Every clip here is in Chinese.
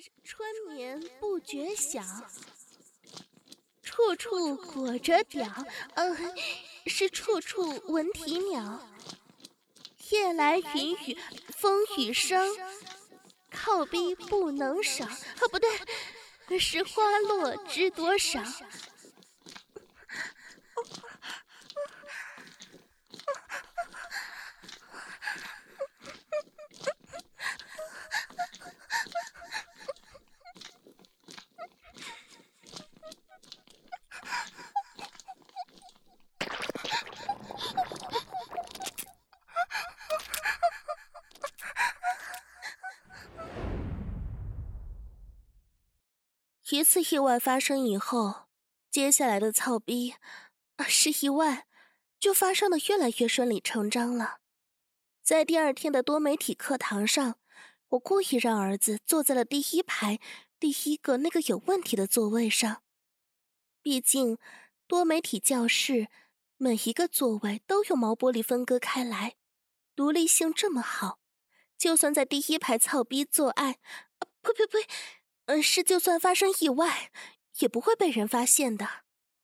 春眠不觉晓，处处裹着屌，是处处闻啼鸟。夜来云雨风雨声，靠逼不能少。不对，是花落知多少。一次意外发生以后，接下来的操逼是意外，就发生的越来越顺理成章了。在第二天的多媒体课堂上，我故意让儿子坐在了第一排第一个那个有问题的座位上。毕竟多媒体教室每一个座位都有毛玻璃分割开来，独立性这么好，就算在第一排操逼做爱，呸，是就算发生意外也不会被人发现的。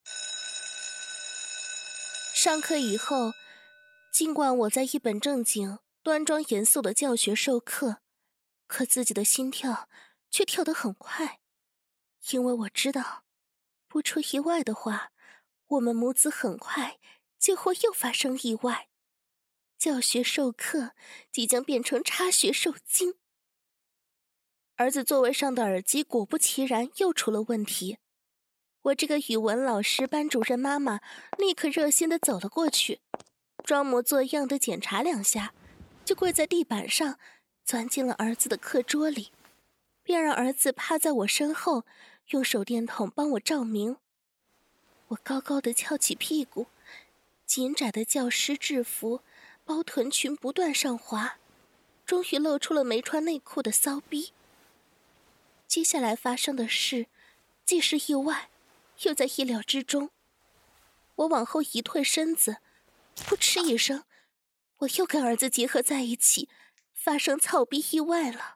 上课以后，尽管我在一本正经端庄严肃的教学授课，可自己的心跳却跳得很快，因为我知道不出意外的话，我们母子很快就会又发生意外，教学授课即将变成插学受精。儿子座位上的耳机果不其然又出了问题，我这个语文老师班主任妈妈立刻热心地走了过去，装模作样地检查两下，就跪在地板上钻进了儿子的课桌里，便让儿子趴在我身后，用手电筒帮我照明。我高高地翘起屁股，紧窄的教师制服包臀裙不断上滑，终于露出了没穿内裤的骚逼。接下来发生的事既是意外又在意料之中。我往后一退身子，噗嗤一声，我又跟儿子结合在一起，发生操逼意外了。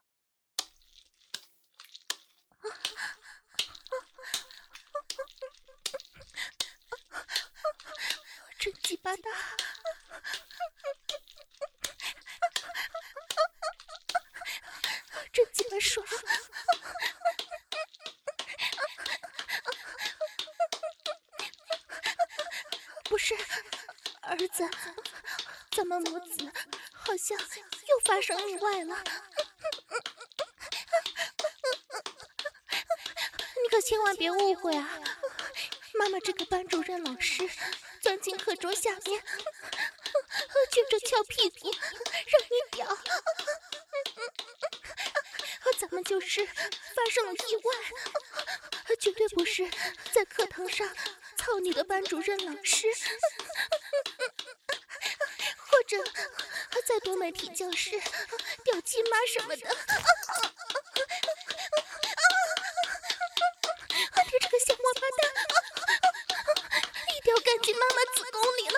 真鸡巴大，真鸡巴爽，不是儿子，咱们母子好像又发生意外了。你可千万别误会啊，妈妈这个班主任老师钻进课桌下面，撅着翘屁股让你屌，咱们就是发生了意外，绝对不是在课堂上操你的班主任老师，或者在多媒体教室屌鸡妈什么的。你这个小王八蛋，一屌干进妈妈子宫里了！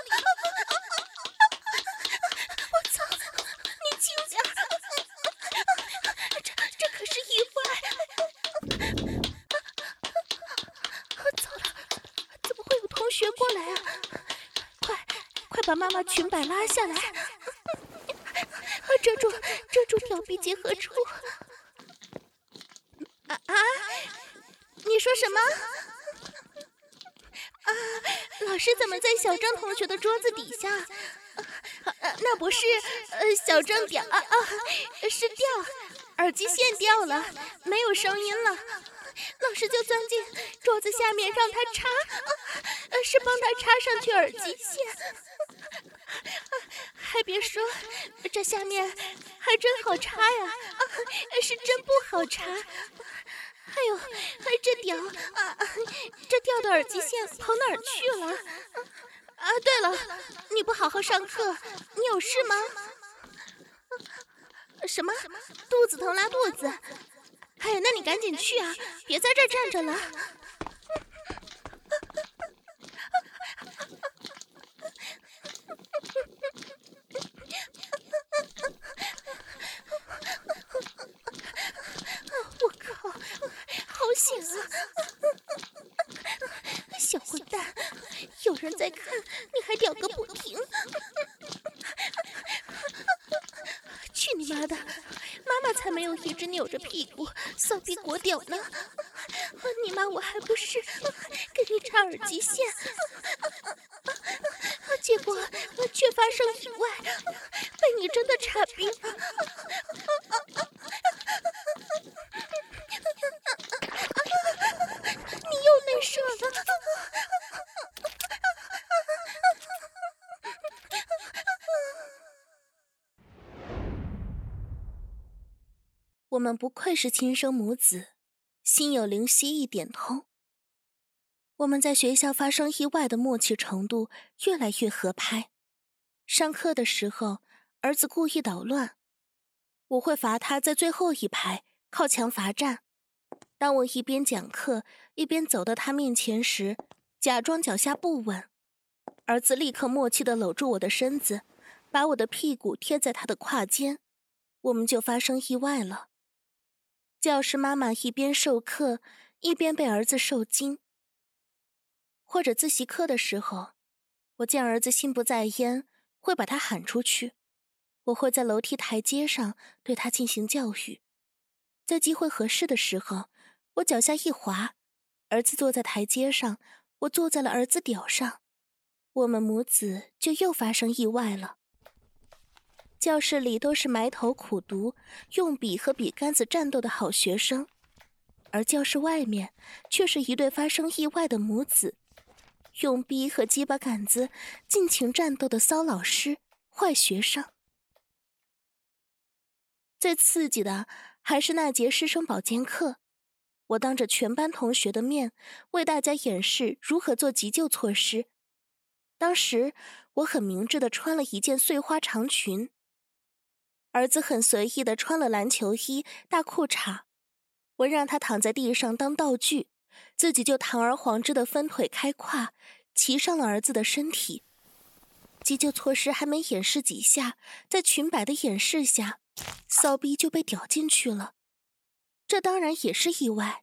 我操，你轻点，这可是意外！糟了，怎么会有同学过来啊？快把妈妈裙摆拉下来，遮住屌逼结合处！你说什么？老师怎么在小郑同学的桌子底下？那不是小郑屌是掉，耳机线掉了，没有声音了。老师就钻进桌子下面让他插，是帮他插上去耳机线。还别说，这下面还真好插呀，是真不好插。哎呦，这屌这掉的耳机线跑哪儿去了？对了，你不好好上课，你有事吗？什么？肚子疼拉肚子？哎，那你赶紧去啊，别在这儿站着了。我靠， 小混蛋，有人在看，你还屌个不停！去你妈的！妈妈才没有一直扭着屁股骚逼裹屌呢！你妈我还不是给你插耳机线，结果却发生意外，被你真的插逼了！你又内射了！我们不愧是亲生母子，心有灵犀一点通。我们在学校发生意外的默契程度越来越合拍。上课的时候，儿子故意捣乱，我会罚他在最后一排靠墙罚站。当我一边讲课一边走到他面前时，假装脚下不稳，儿子立刻默契地搂住我的身子，把我的屁股贴在他的胯间，我们就发生意外了。教师妈妈一边授课一边被儿子受惊。或者自习课的时候，我见儿子心不在焉，会把他喊出去。我会在楼梯台阶上对他进行教育。在机会合适的时候，我脚下一滑，儿子坐在台阶上，我坐在了儿子屌上，我们母子就又发生意外了。教室里都是埋头苦读，用笔和笔杆子战斗的好学生，而教室外面却是一对发生意外的母子，用笔和鸡巴杆子尽情战斗的骚老师、坏学生。最刺激的还是那节师生保健课，我当着全班同学的面为大家演示如何做急救措施。当时我很明智地穿了一件碎花长裙，儿子很随意地穿了篮球衣、大裤衩，我让他躺在地上当道具，自己就堂而皇之地分腿开胯，骑上了儿子的身体。急救措施还没演示几下，在裙摆的掩饰下，骚逼就被屌进去了。这当然也是意外。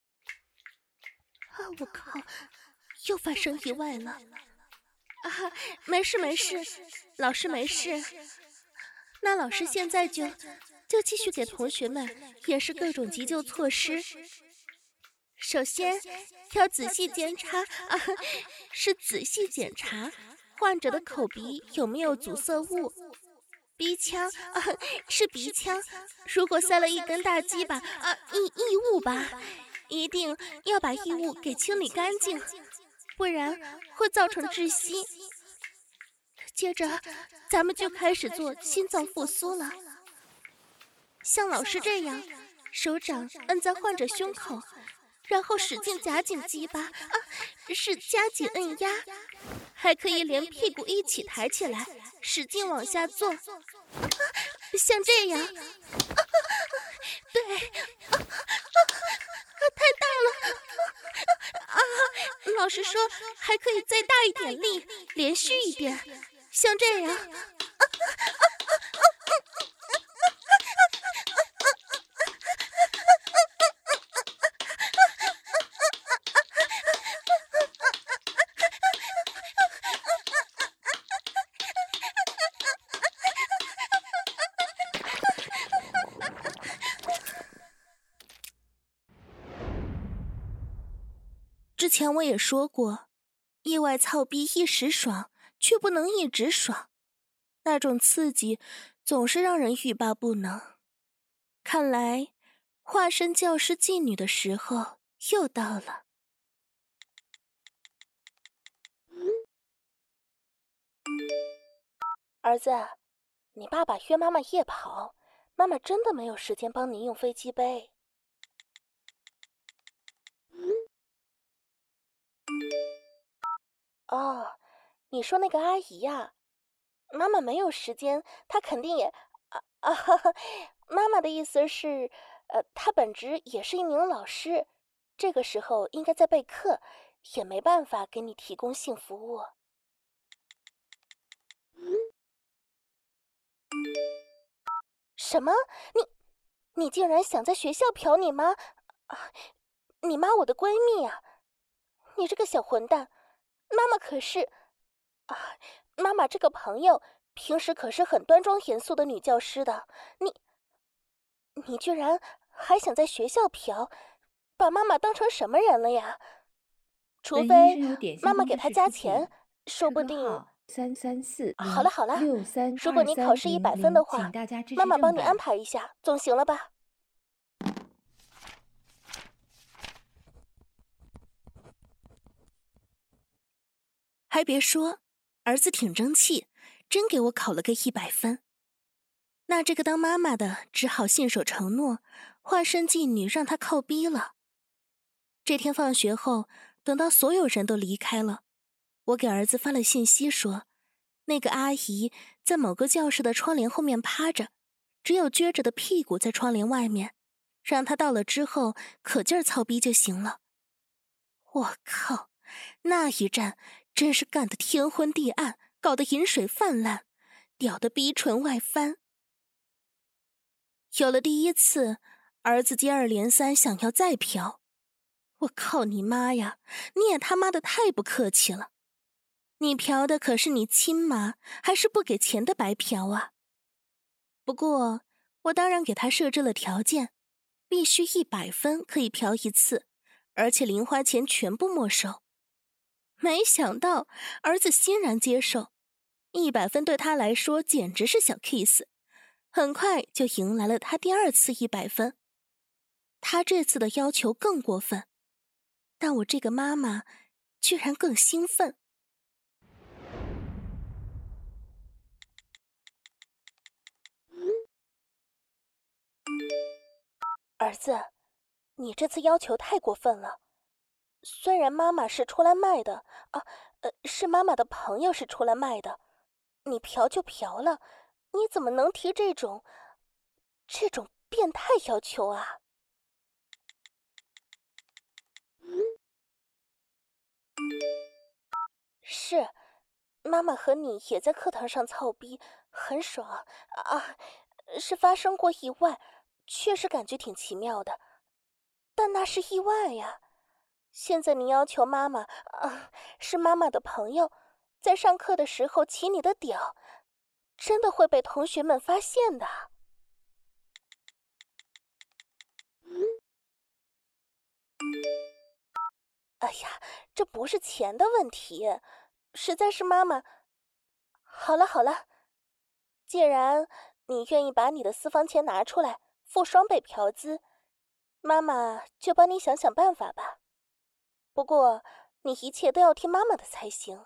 我靠，又发生意外了！没事没事，老师没事。那老师现在就继续给同学们演示各种急救措施。首先要仔细检查是仔细检查患者的口鼻有没有阻塞物。鼻腔是鼻腔，如果塞了一根大鸡巴异物吧，一定要把异物给清理干净，不然会造成窒息。接着咱们就开始做心脏复苏了。像老师这样，手掌摁在患者胸口，然后使劲夹紧鸡巴是夹紧摁压，还可以连屁股一起抬起来，使劲往下做，像这样。对，太大了老师说还可以再大一点力，连续一点，像这样。之前我也说过，意外操逼一时爽，却不能一直爽，那种刺激总是让人欲罢不能。看来化身教师妓女的时候又到了。儿子，你爸爸约妈妈夜跑，妈妈真的没有时间帮你用飞机杯。哦，你说那个阿姨呀，妈妈没有时间，她肯定也妈妈的意思是，她本职也是一名老师，这个时候应该在备课，也没办法给你提供性服务。什么？你竟然想在学校嫖你妈？ 你妈我的闺蜜啊！你这个小混蛋，妈妈可是……啊，妈妈这个朋友平时可是很端庄严肃的女教师的，你居然还想在学校嫖，把妈妈当成什么人了呀？除非妈妈给她加钱，说不定……好了好了，如果你考试100分的话，妈妈帮你安排一下，总行了吧？还别说，儿子挺争气，真给我考了个100分。那这个当妈妈的只好信守承诺，化身妓女让他靠逼了。这天放学后，等到所有人都离开了，我给儿子发了信息说，那个阿姨在某个教室的窗帘后面趴着，只有撅着的屁股在窗帘外面，让他到了之后可劲儿操逼就行了。我靠，那一战真是干得天昏地暗，搞得饮水泛滥，屌得逼唇外翻。有了第一次，儿子接二连三想要再嫖。我靠你妈呀，你也他妈的太不客气了！你嫖的可是你亲妈，还是不给钱的白嫖啊？不过我当然给他设置了条件，必须100分可以嫖一次，而且零花钱全部没收。没想到儿子欣然接受，100分对他来说简直是小 case， 很快就迎来了他第2次100分。他这次的要求更过分，但我这个妈妈居然更兴奋。儿子，你这次要求太过分了。虽然妈妈是出来卖的啊，是妈妈的朋友是出来卖的，你嫖就嫖了，你怎么能提这种变态要求啊？是，妈妈和你也在课堂上操逼，很爽啊，是发生过意外，确实感觉挺奇妙的，但那是意外呀。现在你要求妈妈是妈妈的朋友，在上课的时候骑你的屌，真的会被同学们发现的。哎呀，这不是钱的问题，实在是妈妈……好了好了，既然你愿意把你的私房钱拿出来付双倍嫖资，妈妈就帮你想想办法吧。不过你一切都要听妈妈的才行。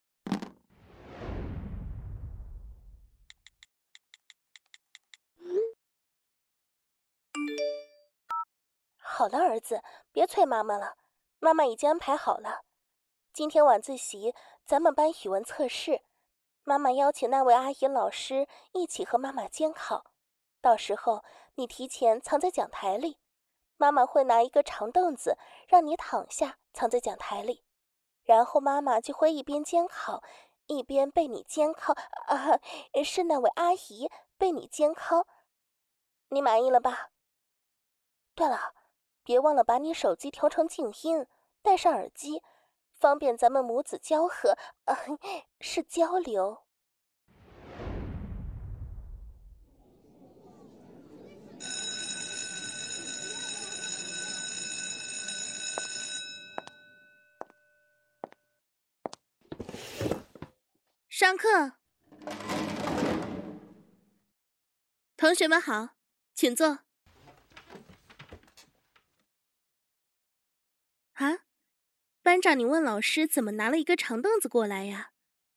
好了，儿子，别催妈妈了，妈妈已经安排好了。今天晚自习咱们班语文测试，妈妈邀请那位阿姨老师一起和妈妈监考，到时候你提前藏在讲台里，妈妈会拿一个长凳子让你躺下，藏在讲台里，然后妈妈就会一边监考，一边被你监考是那位阿姨被你监考，你满意了吧？对了，别忘了把你手机调成静音，戴上耳机，方便咱们母子交合，是交流。上课，同学们好，请坐。啊，班长，你问老师怎么拿了一个长凳子过来呀？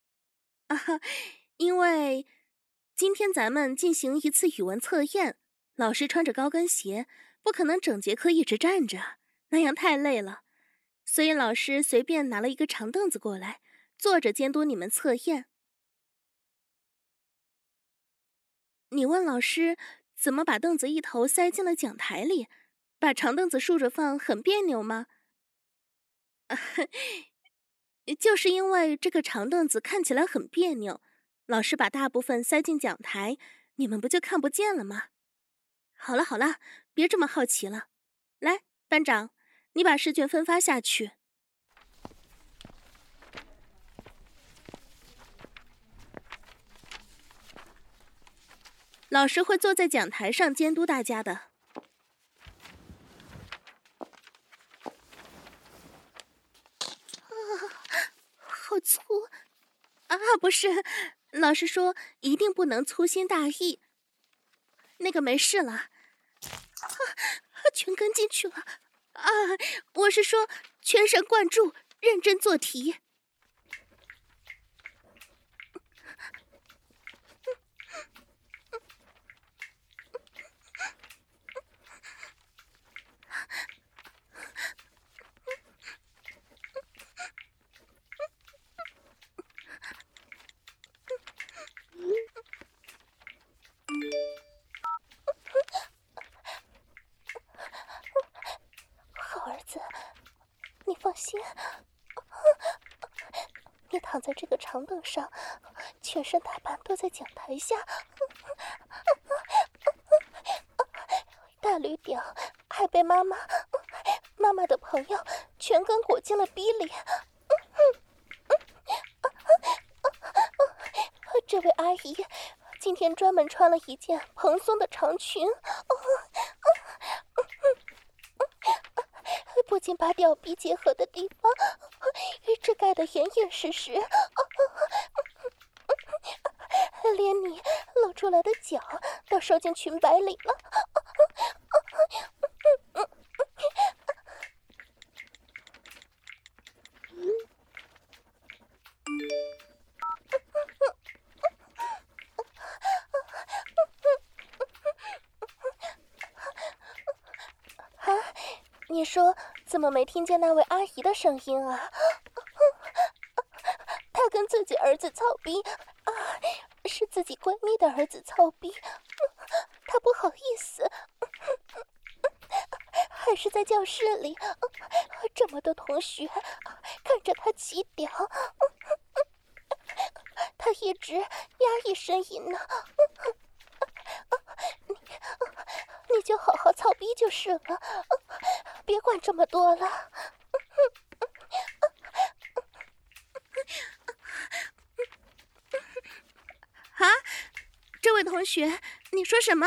因为今天咱们进行一次语文测验，老师穿着高跟鞋，不可能整节课一直站着，那样太累了，所以老师随便拿了一个长凳子过来，坐着监督你们测验。你问老师怎么把凳子一头塞进了讲台里，把长凳子竖着放很别扭吗？就是因为这个长凳子看起来很别扭，老师把大部分塞进讲台，你们不就看不见了吗？好了好了，别这么好奇了。来，班长， 你把试卷分发下去。老师会坐在讲台上监督大家的。好粗啊！不是，老师说一定不能粗心大意。那个没事了，全跟进去了啊！我是说全神贯注，认真做题。好儿子，你放心，你躺在这个长凳上，全身大半都在讲台下，大驴屌还被妈妈的朋友全跟裹进了逼里。这位阿姨今天专门穿了一件蓬松的长裙，不仅把屌逼结合的地方这盖得严严实实，连你露出来的脚都收进裙摆里了。你说怎么没听见那位阿姨的声音啊？她跟自己儿子操逼啊，是自己闺蜜的儿子操逼，她不好意思，还是在教室里，这么多同学看着她起屌，她一直压抑呻吟呢。你就好好操逼就是了，别管这么多了。啊，这位同学，你说什么？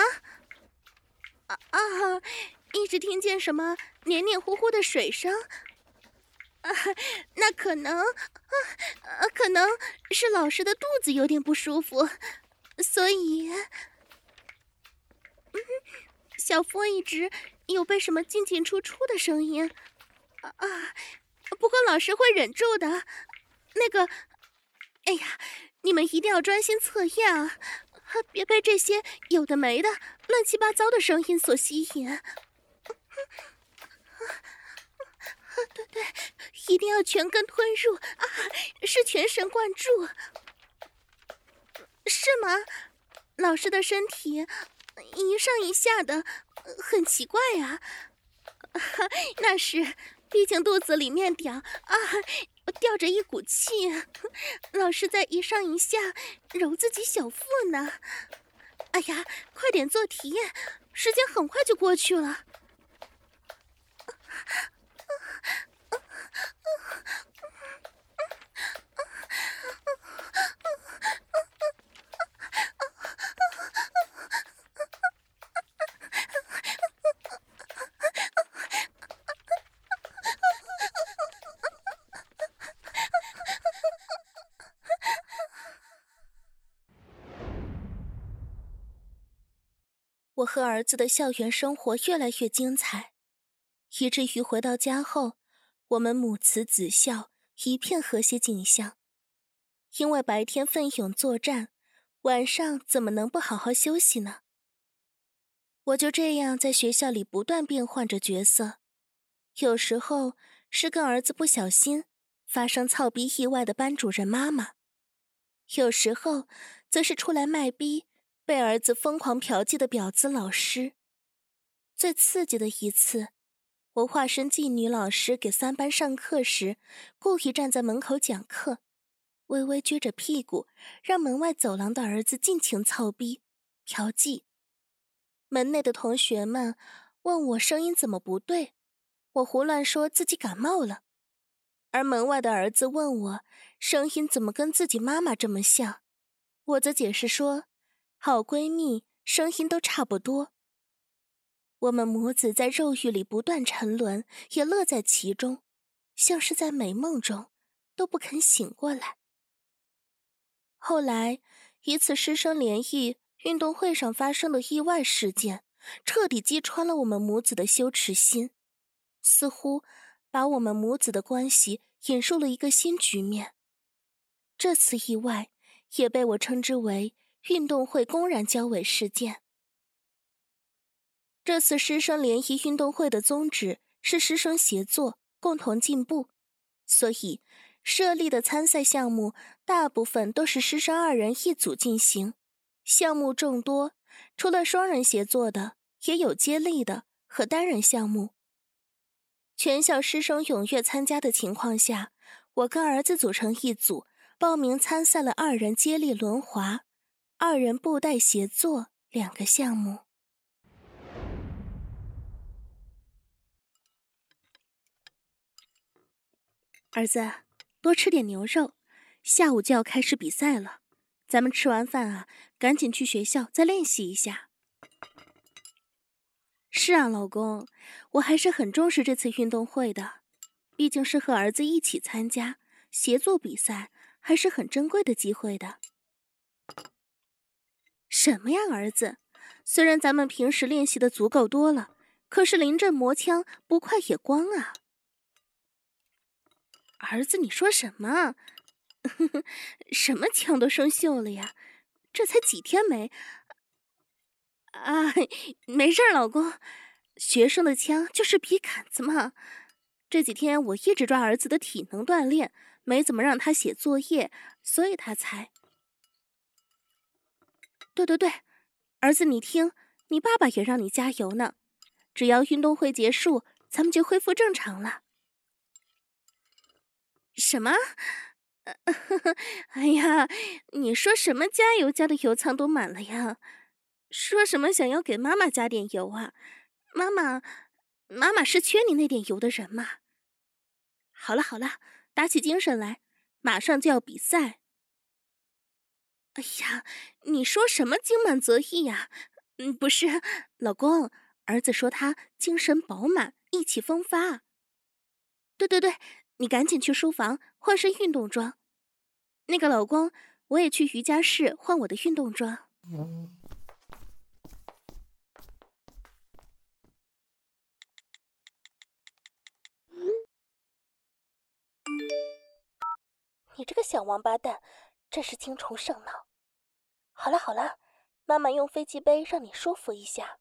一直听见什么黏黏糊糊的水声。那可能是老师的肚子有点不舒服，所以。小夫一直有被什么进进出出的声音，不过老师会忍住的。那个，哎呀，你们一定要专心测验啊，别被这些有的没的、乱七八糟的声音所吸引。对，一定要全根吞入啊！是全神贯注，是吗？老师的身体一上一下的，很奇怪啊。那是，毕竟肚子里面吊着一股气，老师在一上一下揉自己小腹呢。哎呀，快点做题，时间很快就过去了。我和儿子的校园生活越来越精彩，以至于回到家后，我们母慈子孝，一片和谐景象。因为白天奋勇作战，晚上怎么能不好好休息呢？我就这样在学校里不断变换着角色，有时候是跟儿子不小心发生操逼意外的班主任妈妈，有时候则是出来卖逼被儿子疯狂嫖妓的婊子老师。最刺激的一次，我化身妓女老师给3班上课时，故意站在门口讲课，微微撅着屁股，让门外走廊的儿子尽情操逼嫖妓。门内的同学们问我声音怎么不对， 我胡乱说自己感冒了，而门外的儿子问我声音怎么跟自己妈妈这么像，我则解释说好闺蜜声音都差不多。我们母子在肉欲里不断沉沦，也乐在其中，像是在美梦中，都不肯醒过来。后来一次师生联谊运动会上发生的意外事件，彻底击穿了我们母子的羞耻心，似乎把我们母子的关系引入了一个新局面。这次意外也被我称之为运动会公然交尾事件。这次师生联谊运动会的宗旨是师生协作，共同进步，所以设立的参赛项目大部分都是师生2人一组进行，项目众多，除了双人协作的，也有接力的和单人项目。全校师生踊跃参加的情况下，我跟儿子组成一组，报名参赛了2人接力轮滑、2人布袋协作2个项目。儿子，多吃点牛肉，下午就要开始比赛了。咱们吃完饭啊，赶紧去学校再练习一下。是啊，老公，我还是很重视这次运动会的，毕竟是和儿子一起参加协作比赛，还是很珍贵的机会的。什么呀，儿子？虽然咱们平时练习的足够多了，可是临阵磨枪，不快也光啊。儿子，你说什么？什么枪都生锈了呀？这才几天没……啊，没事儿，老公。学生的枪就是笔杆子嘛。这几天我一直抓儿子的体能锻炼，没怎么让他写作业，所以他才……对，儿子你听，你爸爸也让你加油呢。只要运动会结束，咱们就恢复正常了。什么？哎呀，你说什么加油加的油舱都满了呀？说什么想要给妈妈加点油啊？妈妈是缺你那点油的人嘛。好了，打起精神来，马上就要比赛。哎呀，你说什么精满则溢呀？不是，老公，儿子说他精神饱满，意气风发。对，你赶紧去书房换身运动装。那个老公，我也去瑜伽室换我的运动装。你这个小王八蛋，真是精虫上脑。好了，妈妈用飞机杯让你舒服一下。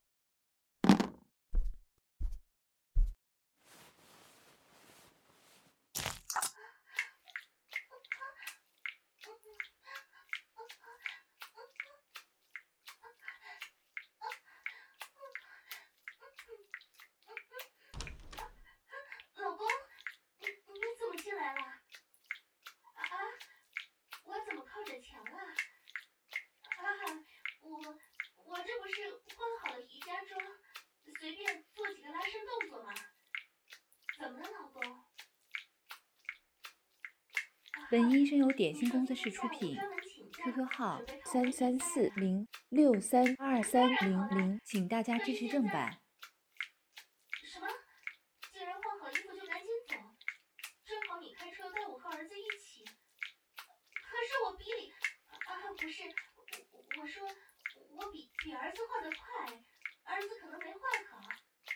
老公，你怎么进来了？我怎么靠着墙啊？我这不是换好了瑜伽装，随便做几个拉伸动作吗？怎么了，老公？ 本音声由点心工作室出品 ，QQ 号3340632300，请大家支持正版。 什么？竟然换好衣服就赶紧走？正好你开车带我和儿子一起。可是我比你……不是，我说我比儿子换得快，儿子可能没换好。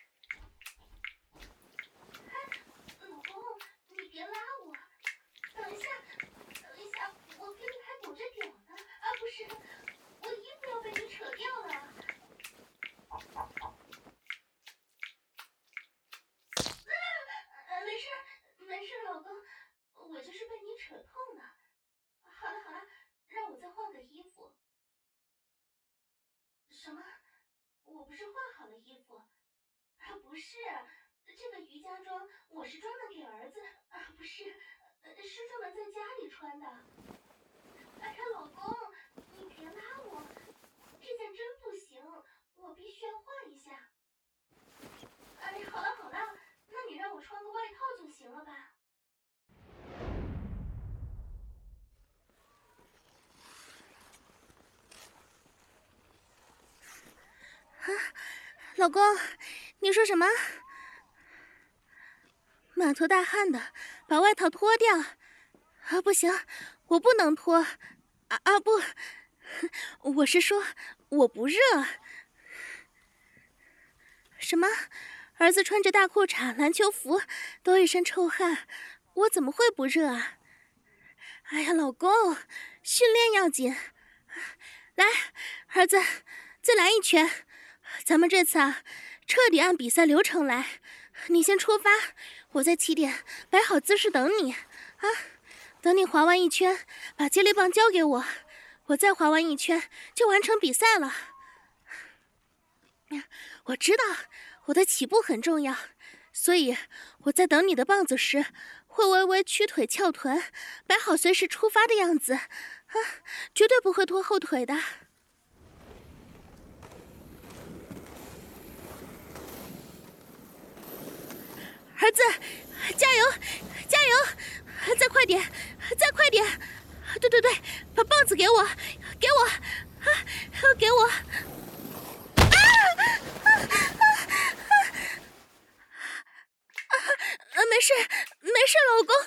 老公，你别拉我。等一下，我跟你还裹着屌呢。不是，我衣服要被你扯掉了。没事，老公，我就是被你扯痛了。好了，让我再换个衣服。什么？我不是换好了衣服？不是，这个瑜伽装我是专门给儿子，不是，是专门在家里穿的。哎呀，老公，你别拉我，这件真不行，我必须要换一下。哎，好了，那你让我老公，你说什么？满头大汗的，把外套脱掉。啊，不行，我不能脱。不，我是说我不热。什么？儿子穿着大裤衩、篮球服，都一身臭汗，我怎么会不热啊？哎呀，老公，训练要紧。来，儿子，再来一圈。咱们这次彻底按比赛流程来。你先出发，我在起点摆好姿势等你。等你滑完一圈，把接力棒交给我，我再滑完一圈就完成比赛了。我知道我的起步很重要，所以我在等你的棒子时，会微微屈腿翘臀，摆好随时出发的样子，绝对不会拖后腿的。儿子，加油，加油！再快点，再快点！对，把棒子给我，给我，给我！没事，没事，老公。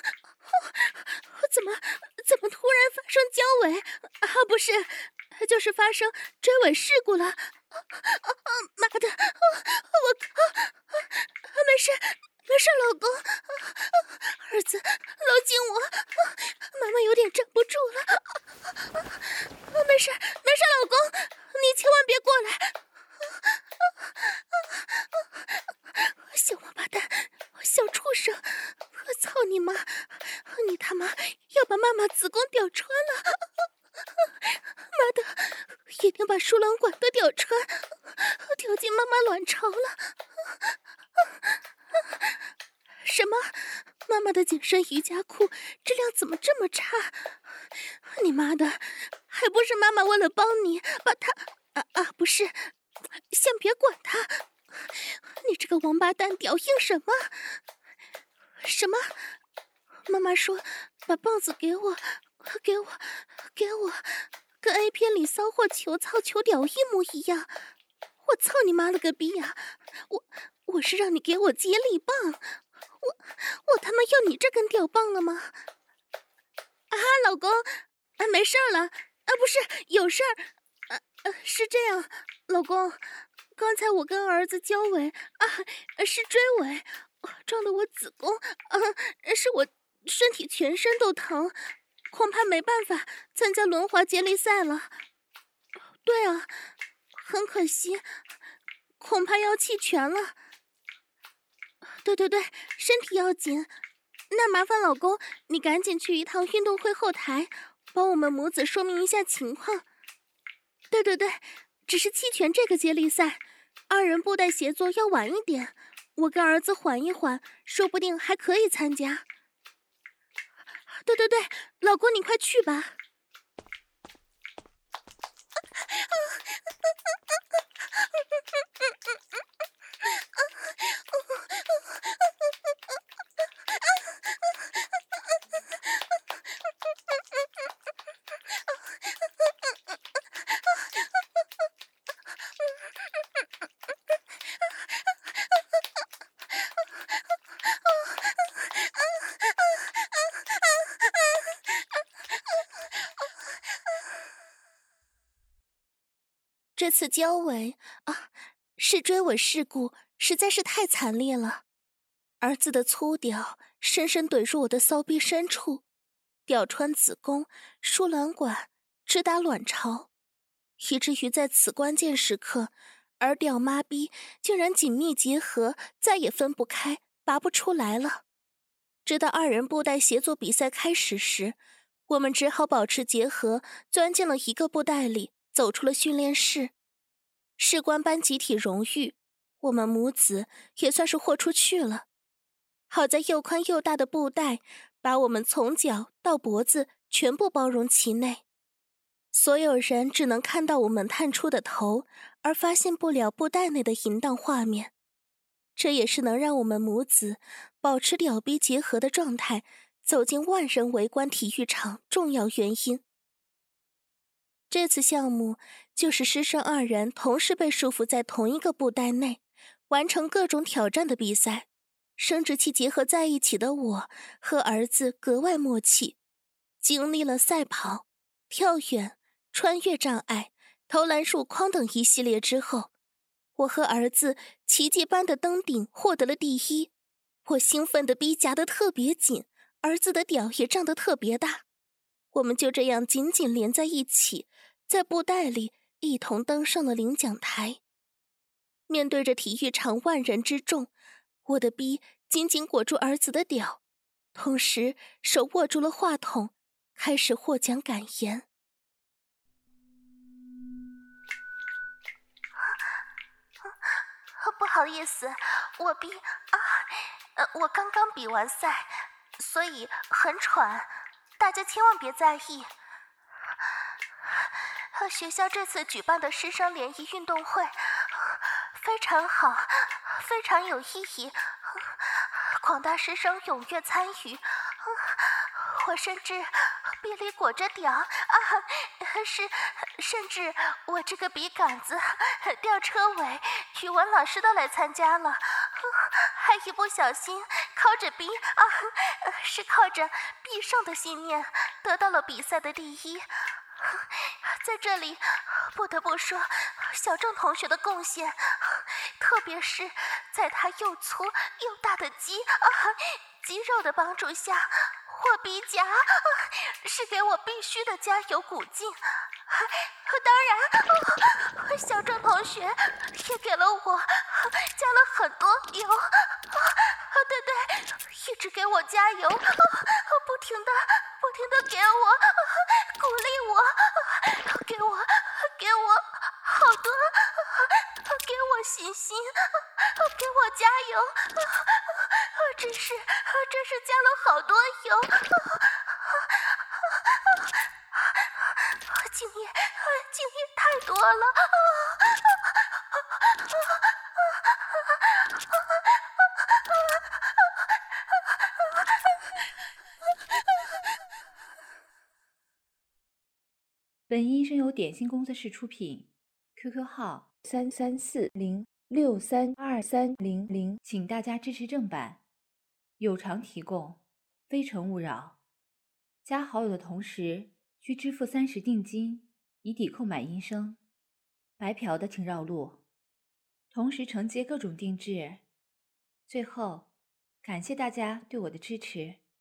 怎么突然发生交尾？不是，就是发生追尾事故了。妈的，我靠！没事，老公。儿子，搂紧我，妈妈有点站不住了。没事，老公，你千万别过来。小王八蛋，小畜生，操你妈！你他妈要把妈妈子宫屌穿了！妈的，一定把输卵管都屌穿，掉进妈妈卵巢了！什么？妈妈的紧身瑜伽裤质量怎么这么差？你妈的，还不是妈妈为了帮你把它……不是，先别管它。你这个王八蛋屌硬什么？什么？妈妈说把棒子给我，跟 A 片里骚货求操求屌一模一样。我操你妈了个逼呀！我是让你给我接力棒，我他妈要你这根屌棒了吗？老公，没事了，不是有事儿，是这样，老公，刚才我跟儿子交尾是追尾，撞得我子宫，是我身体全身都疼，恐怕没办法参加轮滑接力赛了。对啊，很可惜，恐怕要弃权了。对，身体要紧。那麻烦老公，你赶紧去一趟运动会后台，帮我们母子说明一下情况。对，只是弃权这个接力赛，2人布袋协作要晚一点，我跟儿子缓一缓，说不定还可以参加。对，老公你快去吧。这次交尾是追尾事故，实在是太惨烈了。儿子的粗屌深深怼入我的骚逼深处，屌穿子宫、输卵管，直达卵巢，以至于在此关键时刻，儿屌妈逼竟然紧密结合，再也分不开，拔不出来了。直到2人布袋协作比赛开始时，我们只好保持结合，钻进了一个布袋里，走出了训练室。事关班集体荣誉，我们母子也算是豁出去了。好在又宽又大的布袋把我们从脚到脖子全部包容其内，所有人只能看到我们探出的头，而发现不了布袋内的淫荡画面。这也是能让我们母子保持屌逼结合的状态，走进万人围观体育场重要原因。这次项目就是师生2人同时被束缚在同一个布袋内， 完成各种挑战的比赛，生殖器结合在一起的我和儿子格外默契，经历了赛跑、跳远、穿越障碍、投篮束筐等一系列之后，我和儿子奇迹般的登顶，获得了第一。我兴奋的逼夹得特别紧，儿子的屌也胀得特别大。我们就这样紧紧连在一起，在布袋里一同登上了领奖台。面对着体育场万人之众，我的逼紧紧裹住儿子的屌，同时手握住了话筒，开始获奖感言。不好意思，我刚刚比完赛，所以很喘，大家千万别在意。学校这次举办的师生联谊运动会非常好，非常有意义，广大师生踊跃参与，我甚至臂里裹着屌甚至我这个笔杆子、吊车尾，语文老师都来参加了，还一不小心靠着逼是靠着必胜的信念得到了比赛的第一。在这里不得不说小郑同学的贡献，特别是在他又粗又大的肌肉的帮助下，我鼻夹是给我必须的加油鼓劲。当然小郑同学也给了我加了很多油，对，一直给我加油，不停的给我鼓励我，给我好多，给我信心，给我加油，真是加了好多油，敬业太多了。 本音声由点心工作室出品 ，QQ 号33406323000，请大家支持正版，有偿提供，非诚勿扰。加好友的同时需支付30定金，以抵购买音声。白嫖的请绕路，同时承接各种定制。最后，感谢大家对我的支持。